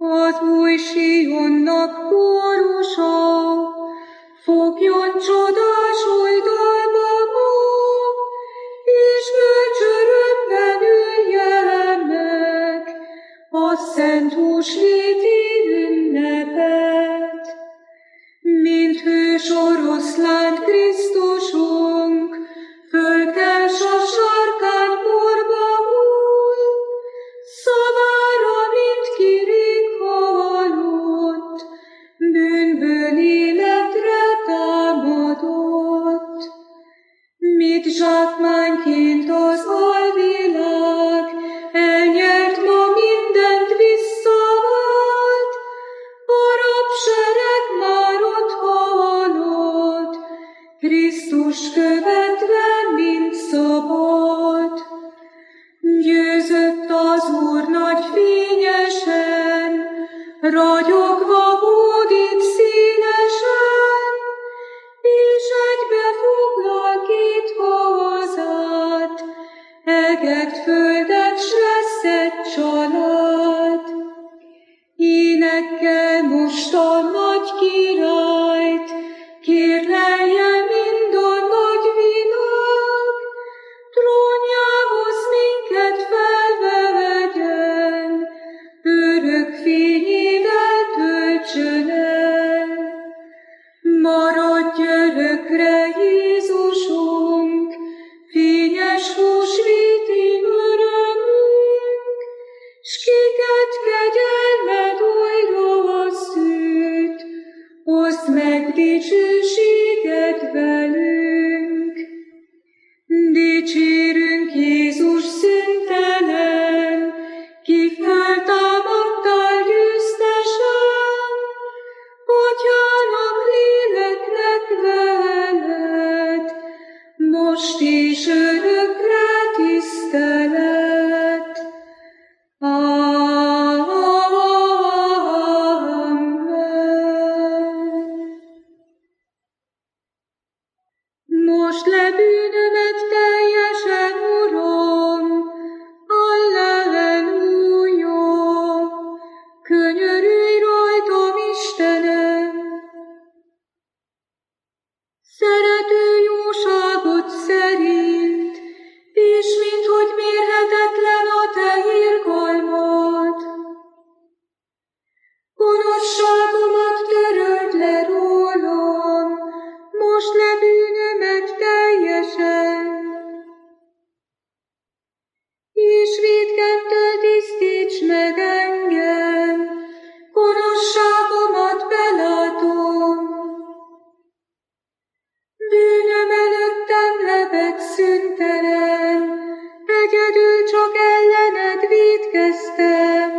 Az új Sionnak kórusa, fogjon csodás oldalba ma, és bölcsörömben ülje meg a szent húsvéti ünnepet. Mint hős oroszlánt Krisztusunk, fölkel s a sarkán porba hull, szavára, mint kirig halott, bűnből életre támadott. Mit zsákmányként az alvilág, elnyert ma mindent visszavált, a rabsereg már ott halott, Krisztus követve mind szabad. Győzött az Úr nagy fényesen, ragyogva hódít színesen, és egybefoglal két hazát, eget, földet, s lesz egy család. Énekkel most a nagy királyt, kérlelje mind a nagy világ, trónjához minket felvegyen, örök fényével töltsön el. Maradj örökre, Jézusunk, fényes húsvéti örömünk, s kiket kegyelmed újra szűrt, oszd meg dicsőséged velünk. Dicsérünk, Jézus szüntelen, ki föltámadtál győztesen, Atyának, léleknek veled, most és örökre tisztelet. Most le bűnömet teljesen, Uram, Alleluja! Könyörülj rajtam, Istenem! Szerető jóságot szerint, és minthogy mérhetetlen a te irgalmad. Gonoszságomat töröld le rólam, most le bűnömet teljesen. És vétkemtől tisztíts meg engem, gonoszságomat belátom. Bűnöm előttem lebeg szüntelen, egyedül csak ellened vétkeztem.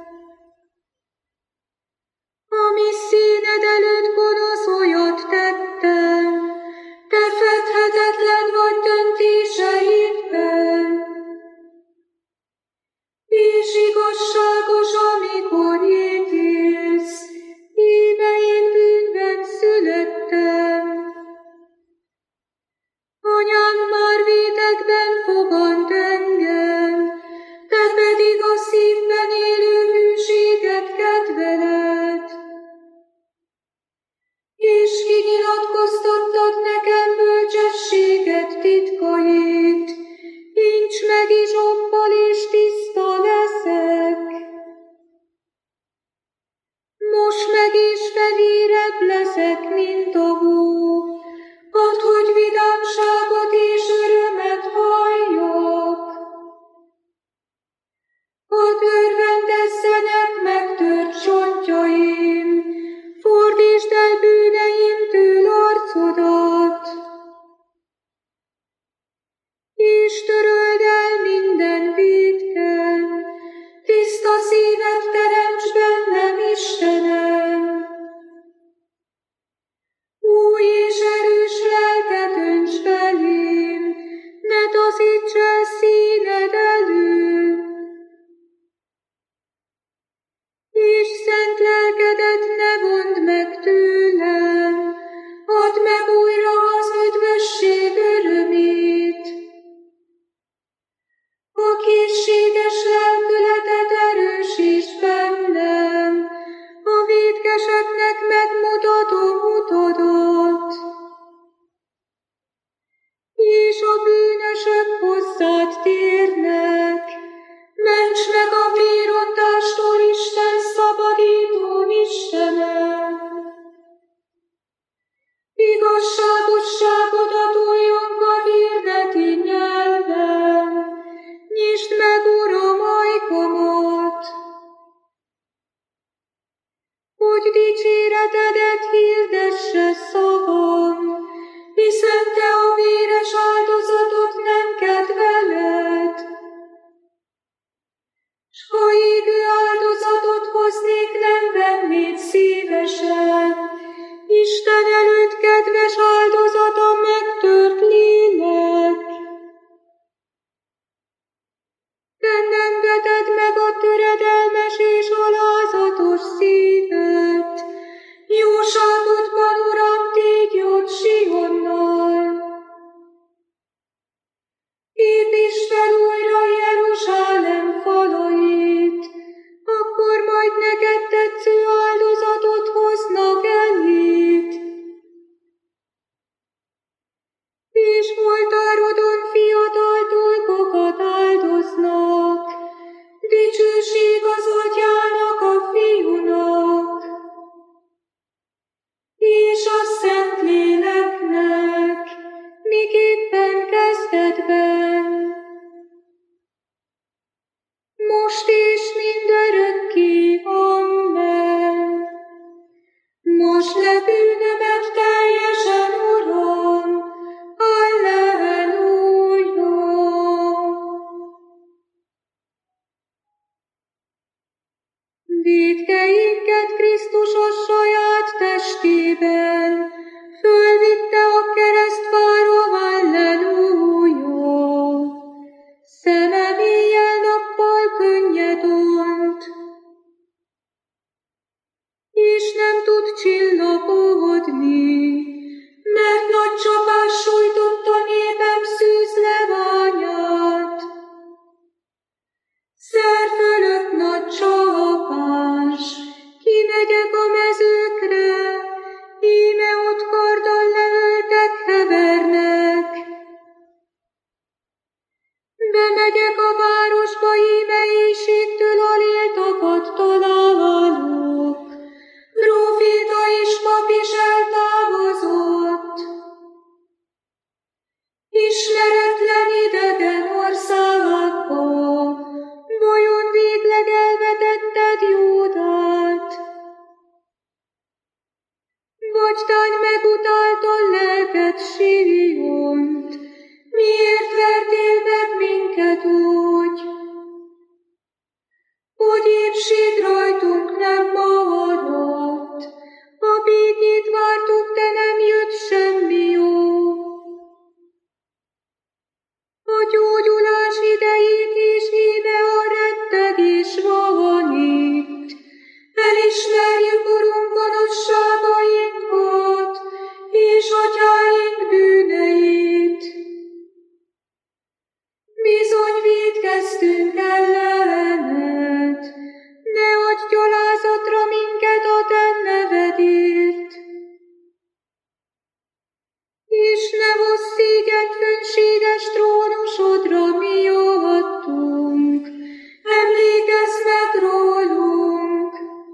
Ami színed előtt gonosz olyat tettem, te fedhetetlen vagy döntéseidben. És igazságos, amikor ítélsz, íme én bűnben születtem. Anyám már vétekben fogant engem, te pedig a szívben élő hűséget kedveled. És kinyilatkoztattad nekem bölcsességet titkait, nincs meg izsoppal és tiszta leszek. Most meg is fehérebb leszek, mint a hó, add, hogy vidámságot és örömet halljak. Add, örvendezzenek megtört csontjaim, fordítsd el bűneimtől arcodat, és töröld el minden vétkem, tiszta szívet teremts bennem, Istenem. Új és erős lelket önts belém, ne taszíts el színed elől. És szent lelkedet ne vondd meg tőlem, add meg újra az üdvösség örömét. A készséges lelkületet erősíts bennem, értse szavam, hiszen te a véres áldozatot nem kedveled. S ha égő áldozatot hoznék, nem vennéd szívesen, Isten előtt kedves áldozat a megtört lélek. Te nem veted meg a töredelmes és alázatos szívet, jóságodban, Uram, tégy Sionnal. Építsd fel újra Jeruzsálem falait, akkor majd neked tetsző áldozatot hoznak eléd. És oltárodon fiatal dolgokat áldoznak, dicsőség az Atyának, a Fiúnak, és a Szentléleknek, miképpen kezdetben, most és mindörökké. Amen. Most le bűnömet teljesen, Uram, Alleluja. Vétkeinket Krisztus a saját testében fölvitte a keresztfára, Alleluja. Szemem éjjel-nappal könnyed ont, és nem tud csillapodni, mert nagy csapás sújtotta népem szűz leványát. Szer fölött nagy csapás, kimegyek a mezőkre, íme ott karddal leöltek hevernek. Bemegyek a városba, íme éjségtől aléltakat találok. Próféta és pap is eltávozott. Ismeretlen idegen országba, vajon végleg elvetetted Júdát? Vagy tán megutáltad lelked Siont? Miért vertél meg minket úgy, hogy épség rajtunk nem maradt, a békét vártuk, de nem jött semmi jó. A gyógyulás idejét is íme a rettegés van itt, elismerjük, Urunk, gonoszságainkat és atyáink bűneit. Bizony vétkeztünk ellened, ne adj gyalázatra minket a te nevedért, és ne hozz szégyent fönséges trónusodra miattunk, emlékezz meg rólunk,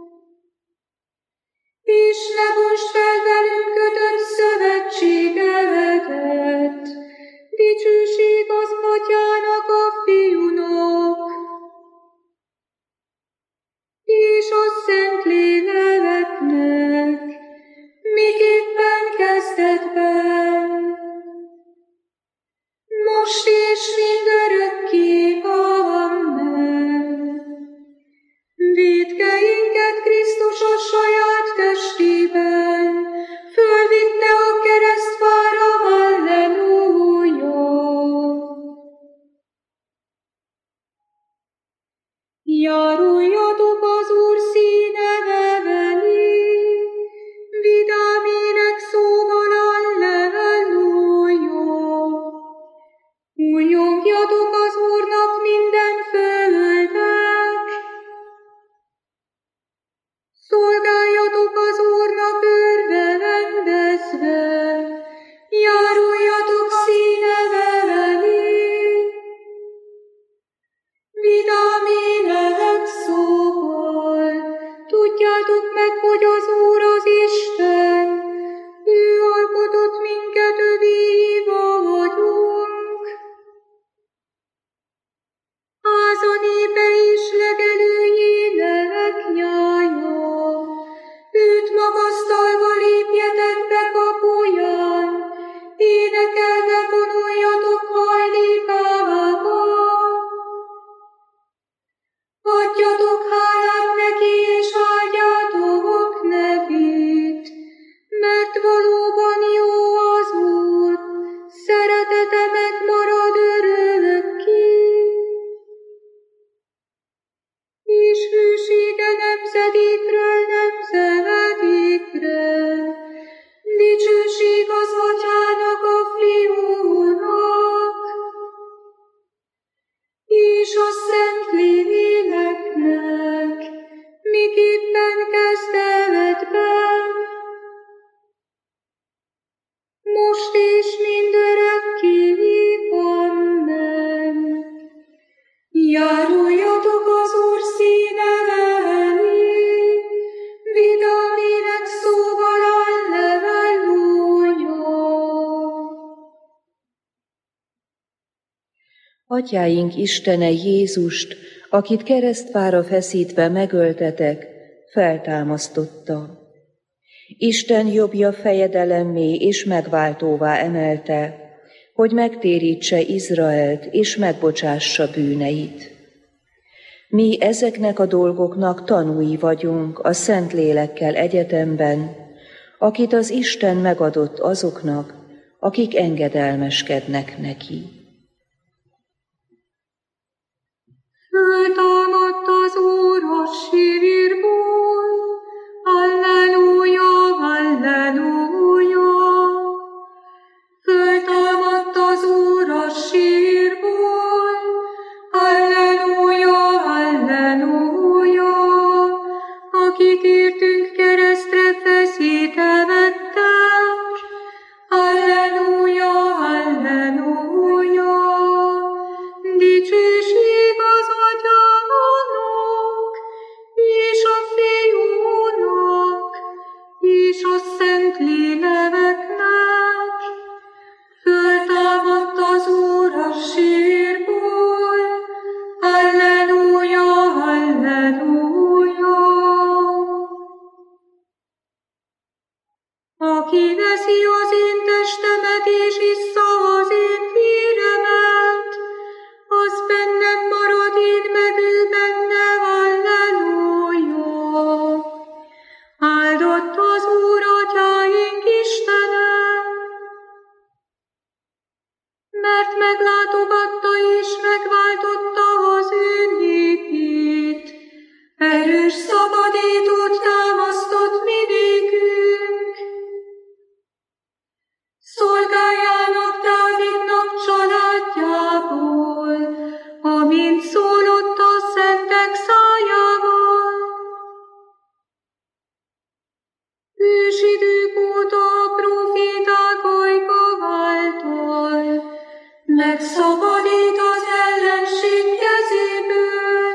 és ne bontsd fel velünk kötött szövetségedet. Dicsőség az Atyának, a Fiúnak, és a Szentléleknek, miképpen kezdetben, most és mindörökké. Amen. Vétkeinket Krisztus a saját testében fölvitte a keresztfára, Alleluja. Járuljatok az Úr színe elé, vidám énekszóval, Alleluja. Újjongjatok az Úrnak minden földek, szolgáljatok Atyáink Istene Jézust, akit keresztfára feszítve megöltetek, feltámasztotta. Isten jobbja fejedelemmé és megváltóvá emelte, hogy megtérítse Izraelt és megbocsássa bűneit. Mi ezeknek a dolgoknak tanúi vagyunk a Szentlélekkel egyetemben, akit az Isten megadott azoknak, akik engedelmeskednek neki. Föltámadt az Úr a sírból, halleluja, halleluja. Föltámadt az Úr a sírból, halleluja, halleluja. Akit értünk keresztre feszítemettek, halleluja, halleluja. Dicsőség az Atyának, és a Fiúnak, és a Szentléleknek. Föltámadt az Úr a sírból, halleluja, halleluja. Aki veszi az én testemet és issza az én véremet, az bennem marad, én meg ő benne, halleluja. Áldott az Úr atyáink Istene, mert meglátogatta és megváltotta az ő népét. Erős szabadítót támasztott mi nékünk. Szolgájának Dávidnak családjából, amint szólott a szentek szájával. Ősidők óta a próféták ajka által megszabadít az ellenség kezéből.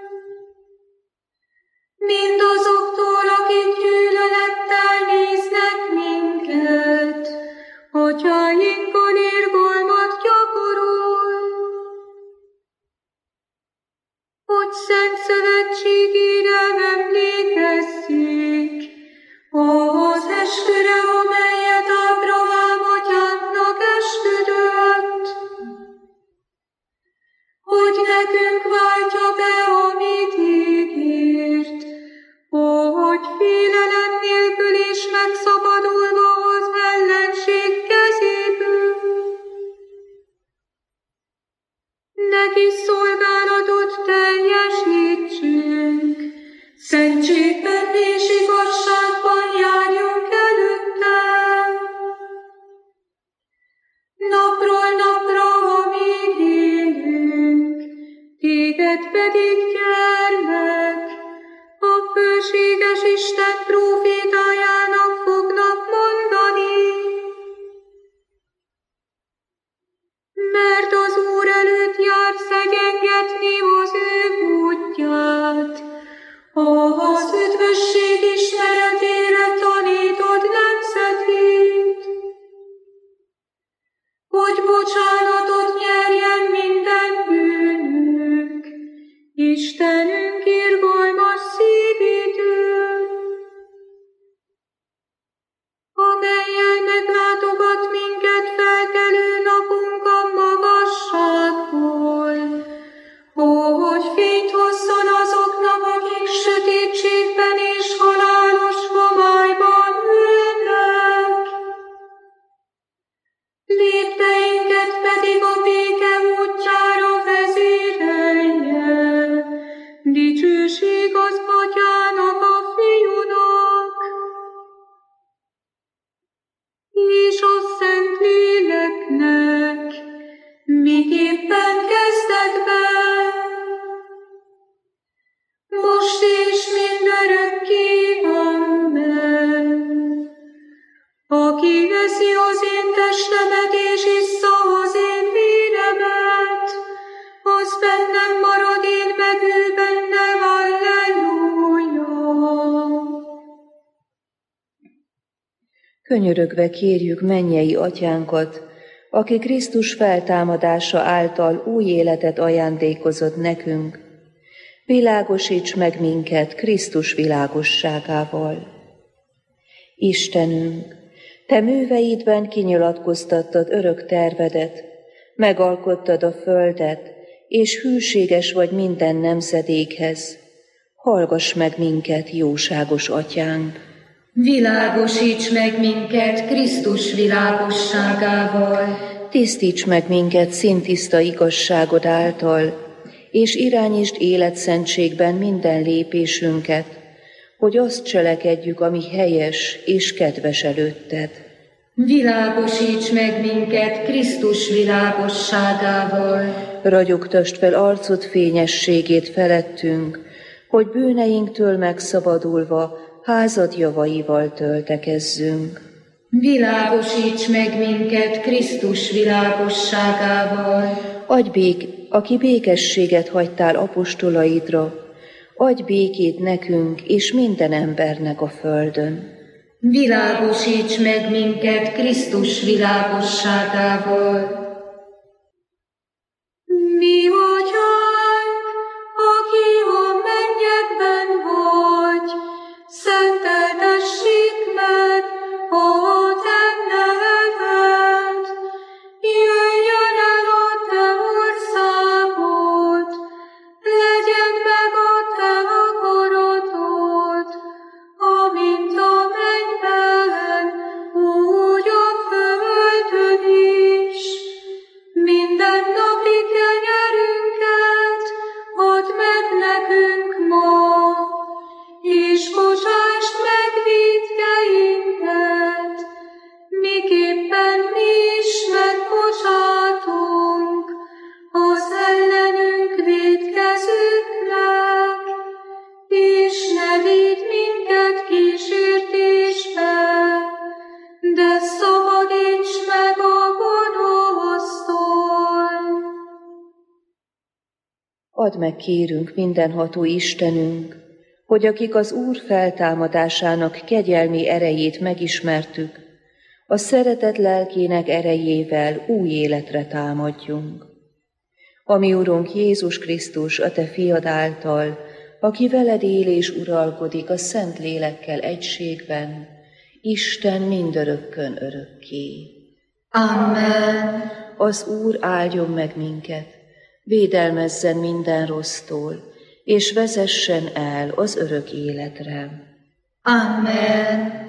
Mindazoktól, akik gyűlölettel néznek minket, atyáinkon irgalmat gyakorol, hogy szent szövetségére emlékezzék, az esküre, amelyet Ábrahám atyánknak esküdött, hogy nekünk váltja be, amit ígért, hogy félelem nélkül is megszabadulva az ellenség kezéből. Neki szolgálatot teljesítsünk, szentségben és igazságban járjunk előtte. Napról napra, amíg élünk, téged pedig, gyermek, a fölséges Isten prófétájának fognak mondani. Mert az Úr előtt jár szegyengetni az ő útját, az üdvösség ismeretére tanítod nemzetét, hogy bocsánatot nyerjen minden bűnünk, Istenünk irgalmas szívitől, amellyel meglátogat minket felkelő napunk a magasságból, hogy fényt hozzon azoknak, akik sötétségben és halálos homályban ülnek. Lépteinket pedig a béke útjára vezérelje. Dicsőség az Atyának, a Fiúnak, és a Szentléleknek, miképpen kezdetben, most és mindörökké. Amen. Aki veszi az én testemet és issza az én véremet, az bennem marad, én meg ő benne, halleluja. Könyörögve kérjük mennyei Atyánkat, aki Krisztus feltámadása által új életet ajándékozott nekünk, világosíts meg minket Krisztus világosságával. Istenünk, Te műveidben kinyilatkoztattad örök tervedet, megalkottad a földet, és hűséges vagy minden nemzedékhez. Hallgass meg minket, jóságos Atyánk! Világosíts meg minket Krisztus világosságával! Tisztíts meg minket színtiszta igazságod által, és irányítsd életszentségben minden lépésünket, hogy azt cselekedjük, ami helyes és kedves előtted. Világosíts meg minket Krisztus világosságával! Ragyogtasd fel arcod fényességét felettünk, hogy bűneinktől megszabadulva házad javaival töltekezzünk. Világosíts meg minket Krisztus világosságával! Aki békességet hagytál apostolaidra, adj békét nekünk és minden embernek a földön. Világosíts meg minket Krisztus világosságával! Mi Atyánk, aki a mennyekben vagy, szenteltessék meg a Te neved, jöjjön el a Te országod, legyen meg a Te akaratod, amint a mennyben, úgy a földön is. Mindennapi kenyerünket add meg nekünk ma, és bocsásd meg vétkeinket, miképpen mi is megbocsátunk az ellenünk vétkezőknek, és ne vigy minket kísértésbe, de szabadíts meg a gonosztól. Add meg, kérünk, mindenható Istenünk, hogy akik az Úr feltámadásának kegyelmi erejét megismertük, a szeretet lelkének erejével új életre támadjunk. Ami Urunk Jézus Krisztus, a Te fiad által, aki veled él és uralkodik a Szent Lélekkel egységben, Isten mindörökkön örökké. Amen. Az Úr áldjon meg minket, védelmezzen minden rossztól, és vezessen el az örök életre. Amen.